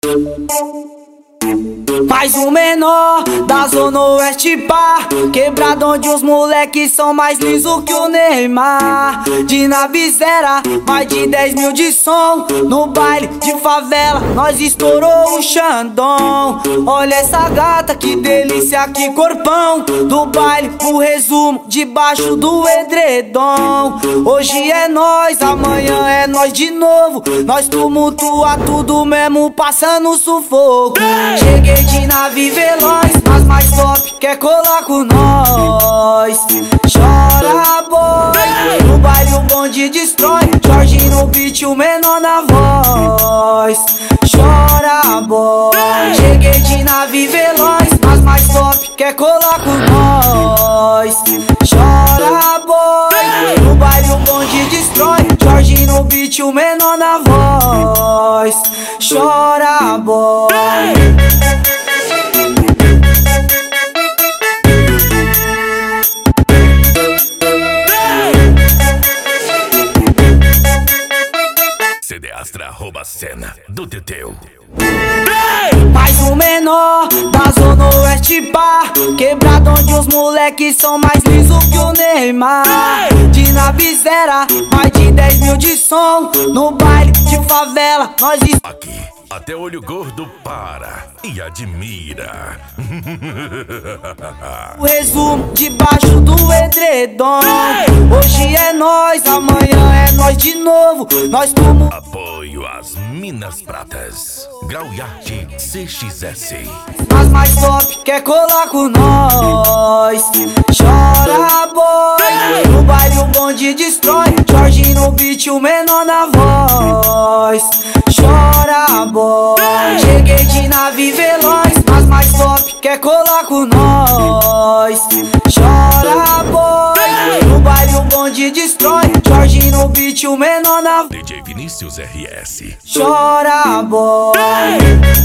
Mais um menor da Zona Oeste, pá, quebrado onde os moleques são mais liso que o Neymar. De Navizera, mais de 10 mil de som. No baile de favela, nós estourou o Xandão. Olha essa gata, que delícia, que corpão. Do baile, o resumo, debaixo do edredom. Hoje é nós, amanhã é nós de novo. Nós tumultua tudo mesmo, passando sufoco. Cheguei de nave veloz, mas mais top quer colar com nós. Chora boy, no baile o bonde destrói. Jorge no beat, o menor na voz. Chora boy, cheguei de nave veloz, mas mais top quer colar com nós. Chora boy, no baile o bonde destrói. Jorge no beat, o menor na voz. Chora boy. CD Astra rouba a cena do Teteu. Mais um menor da Zona Oeste, pá, quebrado onde os moleques são mais liso que o Neymar. De Navizera, mais de 10 mil de som. No baile de favela, nós aqui até olho gordo para e admira. o resumo debaixo do edredom. Hoje é nós, amanhã é nós de novo. Nós tumultua. Apoio às Minas Pratas, Grau e Arte CXS. Mas mais top quer colar com nós. Chora boy, no baile o bonde destrói. Jorge no beat, o menor na voz. Chora boy, cheguei de nave veloz, mas mais top quer colar com nós. Chora boy, no baile o bonde destrói. Jorge no beat, o menor na DJ Vinícius RS. Chora boy.